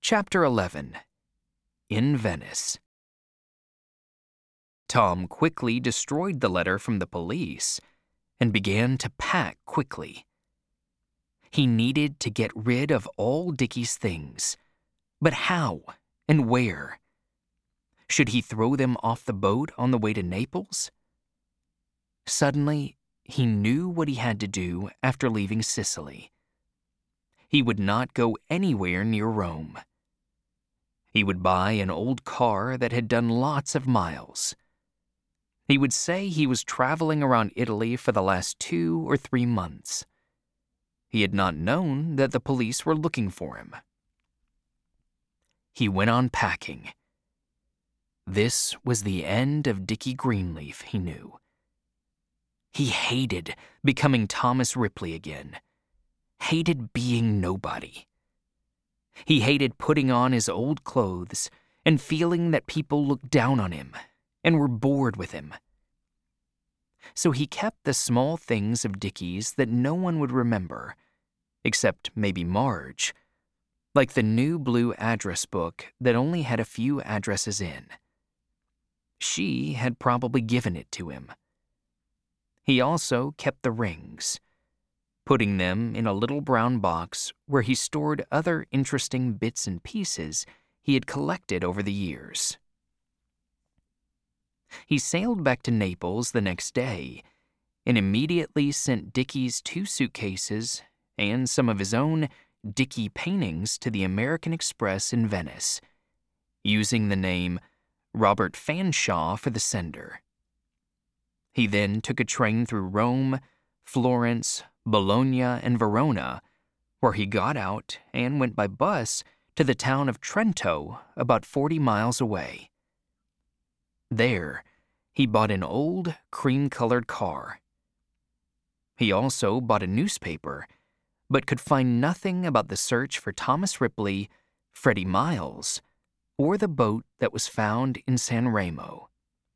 Chapter 11. In Venice. Tom quickly destroyed the letter from the police and began to pack quickly. He needed to get rid of all Dickie's things, but how and where? Should he throw them off the boat on the way to Naples? Suddenly, he knew what he had to do after leaving Sicily. He would not go anywhere near Rome. He would buy an old car that had done lots of miles. He would say he was traveling around Italy for the last 2 or 3 months. He had not known that the police were looking for him. He went on packing. This was the end of Dickie Greenleaf, he knew. He hated becoming Thomas Ripley again. Hated being nobody. He hated putting on his old clothes and feeling that people looked down on him and were bored with him. So he kept the small things of Dickie's that no one would remember, except maybe Marge, like the new blue address book that only had a few addresses in. She had probably given it to him. He also kept the rings, putting them in a little brown box where he stored other interesting bits and pieces he had collected over the years. He sailed back to Naples the next day and immediately sent Dickie's 2 suitcases and some of his own Dickie paintings to the American Express in Venice, using the name Robert Fanshawe for the sender. He then took a train through Rome, Florence, Bologna, and Verona, where he got out and went by bus to the town of Trento, about 40 miles away. There, he bought an old, cream-colored car. He also bought a newspaper, but could find nothing about the search for Thomas Ripley, Freddie Miles, or the boat that was found in San Remo.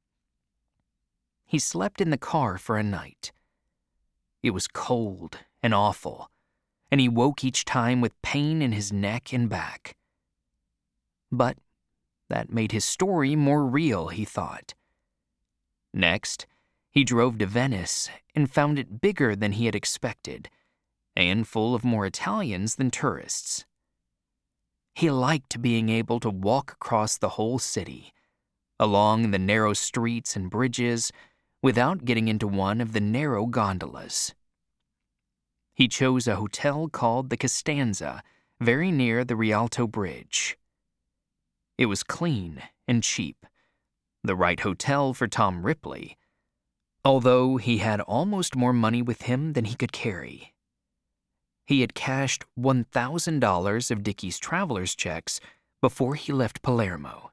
He slept in the car for a night. It was cold and awful, and he woke each time with pain in his neck and back. But that made his story more real, he thought. Next, he drove to Venice and found it bigger than he had expected, and full of more Italians than tourists. He liked being able to walk across the whole city, along the narrow streets and bridges, without getting into one of the narrow gondolas. He chose a hotel called the Costanza, very near the Rialto Bridge. It was clean and cheap, the right hotel for Tom Ripley, although he had almost more money with him than he could carry. He had cashed $1,000 of Dickie's traveler's checks before he left Palermo.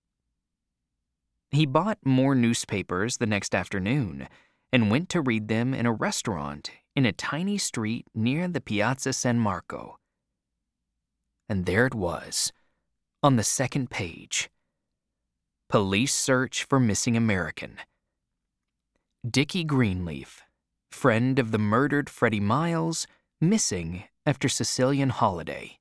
He bought more newspapers the next afternoon and went to read them in a restaurant in a tiny street near the Piazza San Marco. And there it was, on the second page. Police search for missing American. Dickie Greenleaf, friend of the murdered Freddie Miles, missing after Sicilian holiday.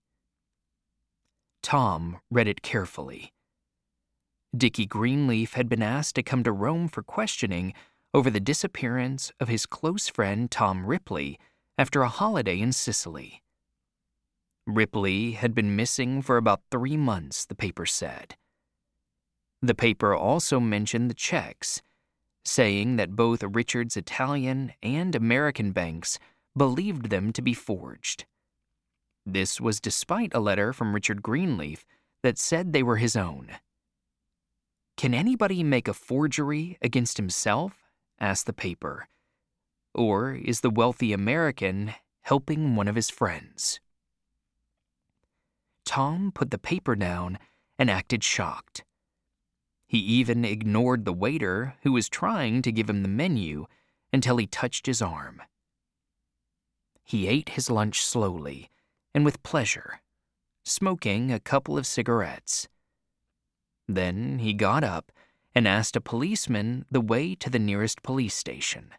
Tom read it carefully. Dickie Greenleaf had been asked to come to Rome for questioning over the disappearance of his close friend Tom Ripley after a holiday in Sicily. Ripley had been missing for about 3 months, the paper said. The paper also mentioned the checks, saying that both Richard's Italian and American banks believed them to be forged. This was despite a letter from Richard Greenleaf that said they were his own. Can anybody make a forgery against himself? Asked the paper. Or is the wealthy American helping one of his friends? Tom put the paper down and acted shocked. He even ignored the waiter who was trying to give him the menu until he touched his arm. He ate his lunch slowly and with pleasure, smoking a couple of cigarettes. Then he got up and asked a policeman the way to the nearest police station.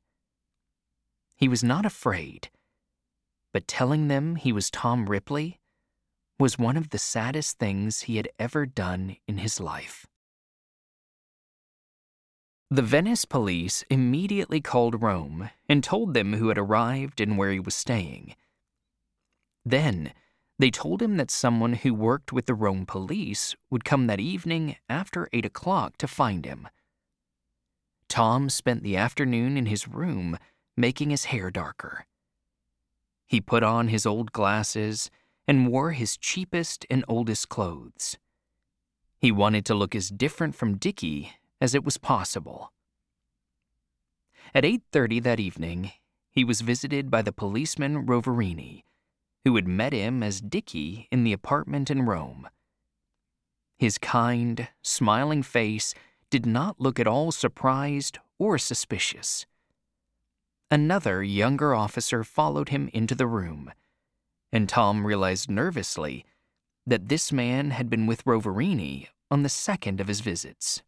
He was not afraid, but telling them he was Tom Ripley was one of the saddest things he had ever done in his life. The Venice police immediately called Rome and told them who had arrived and where he was staying. Then, they told him that someone who worked with the Rome police would come that evening after 8 o'clock to find him. Tom spent the afternoon in his room making his hair darker. He put on his old glasses and wore his cheapest and oldest clothes. He wanted to look as different from Dickie as it was possible. At 8:30 that evening, he was visited by the policeman Roverini, who had met him as Dickie in the apartment in Rome. His kind, smiling face did not look at all surprised or suspicious. Another younger officer followed him into the room, and Tom realized nervously that this man had been with Roverini on the second of his visits.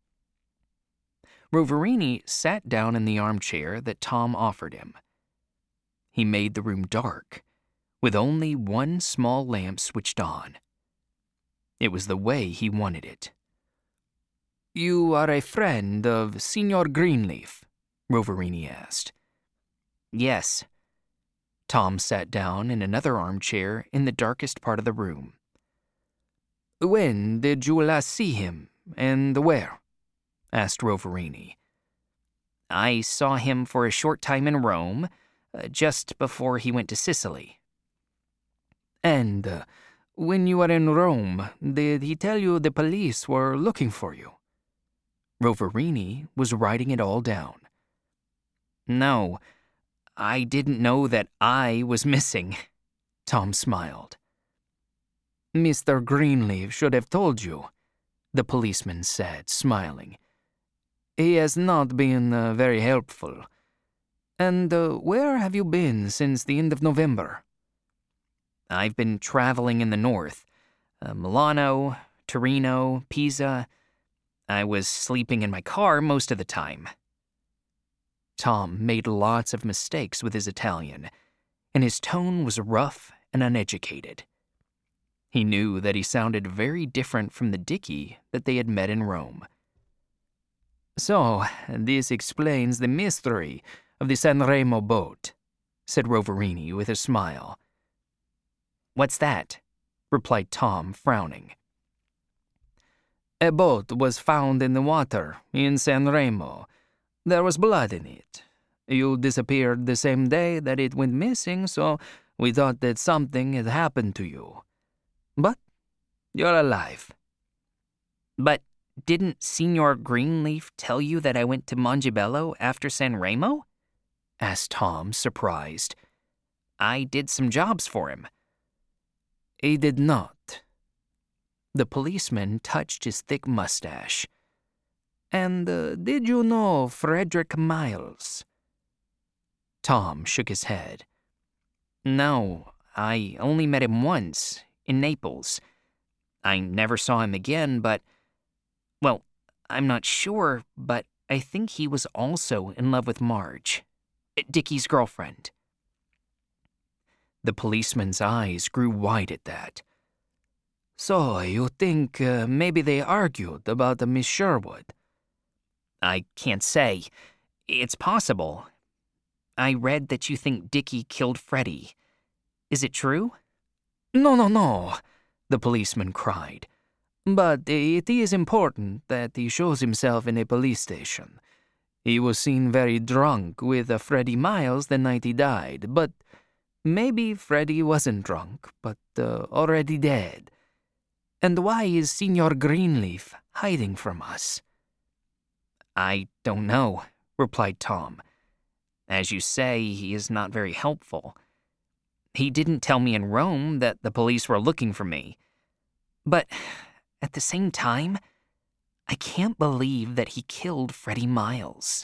Roverini sat down in the armchair that Tom offered him. He made the room dark, with only one small lamp switched on. It was the way he wanted it. "You are a friend of Signor Greenleaf?" Roverini asked. "Yes." Tom sat down in another armchair in the darkest part of the room. "When did you last see him, and where?" asked Roverini. "I saw him for a short time in Rome, just before he went to Sicily." "And when you were in Rome, did he tell you the police were looking for you?" Roverini was writing it all down. "No, I didn't know that I was missing," Tom smiled. "Mr. Greenleaf should have told you," the policeman said, smiling. "He has not been very helpful. And where have you been since the end of November?" "I've been traveling in the north. Milano, Torino, Pisa. I was sleeping in my car most of the time." Tom made lots of mistakes with his Italian, and his tone was rough and uneducated. He knew that he sounded very different from the Dickie that they had met in Rome. "So, this explains the mystery of the Sanremo boat," said Roverini with a smile. "What's that?" replied Tom, frowning. "A boat was found in the water in Sanremo. There was blood in it. You disappeared the same day that it went missing, so we thought that something had happened to you. But you're alive." "But didn't Signor Greenleaf tell you that I went to Mongibello after Sanremo?" asked Tom, surprised. "I did some jobs for him." "He did not." The policeman touched his thick mustache. "And did you know Frederick Miles?" Tom shook his head. "No, I only met him once, in Naples. I never saw him again, but... Well, I'm not sure, but I think he was also in love with Marge, Dickie's girlfriend." The policeman's eyes grew wide at that. "So you think maybe they argued about Miss Sherwood?" "I can't say. It's possible. I read that you think Dickie killed Freddie. Is it true?" No, the policeman cried. "But it is important that he shows himself in a police station. He was seen very drunk with Freddie Miles the night he died, but maybe Freddie wasn't drunk, but already dead. And why is Signor Greenleaf hiding from us?" "I don't know," replied Tom. "As you say, he is not very helpful. He didn't tell me in Rome that the police were looking for me. But at the same time, I can't believe that he killed Freddie Miles."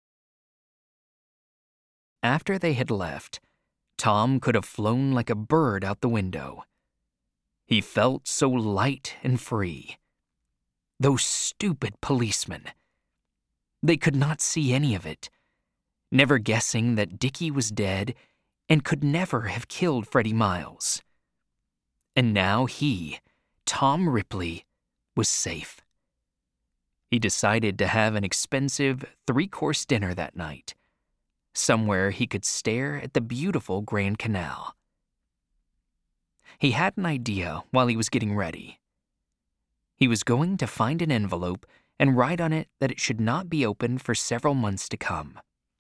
After they had left, Tom could have flown like a bird out the window. He felt so light and free. Those stupid policemen. They could not see any of it, never guessing that Dickie was dead and could never have killed Freddie Miles. And now he, Tom Ripley, was safe. He decided to have an expensive 3-course dinner that night, somewhere he could stare at the beautiful Grand Canal. He had an idea while he was getting ready. He was going to find an envelope and write on it that it should not be opened for several months to come.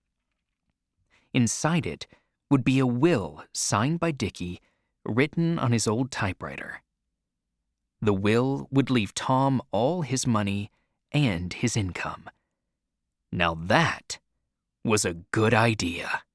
Inside it would be a will signed by Dickie, written on his old typewriter. The will would leave Tom all his money and his income. Now that was a good idea.